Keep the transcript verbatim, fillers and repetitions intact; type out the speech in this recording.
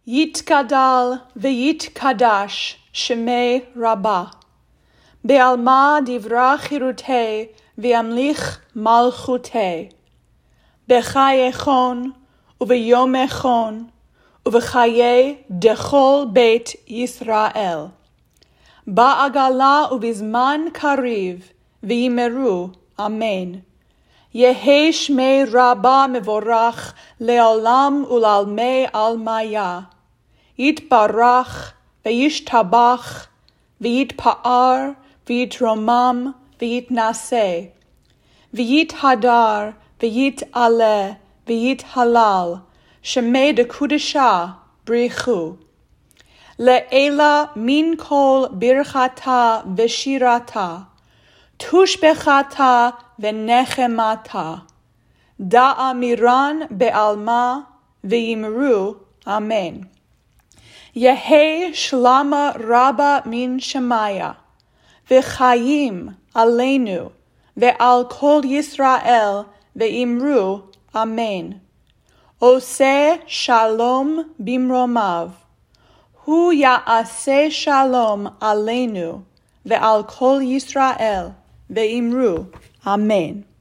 יתגדל ויתקדש שמי רבה. בעלמא דברה חירותי וימליך מלכותי. בחייכון וביומכון ובחיי דכל בית ישראל. בעגלה ובזמן קריב ויאמרו אמן. יהי שמי רבה מבורך לעולם ולעלמי עלמיה. יתברך וישתבח ויתפאר ויתרומם ויתנשא. ויתהדר ויתעלה ויתהלל. שמי דקודשה בריחו. לעילה מן כל ברכתה ושירתה. תושבחתה ונחמתה. דאמירן בעלמא ויאמרו אמן. יהי שלמה רבה מן שמיה. וחיים עלינו ועל כל ישראל ואמרו אמן. עושה שלום במרומיו. הוא יעשה שלום עלינו ועל כל ישראל ואמרו אמן.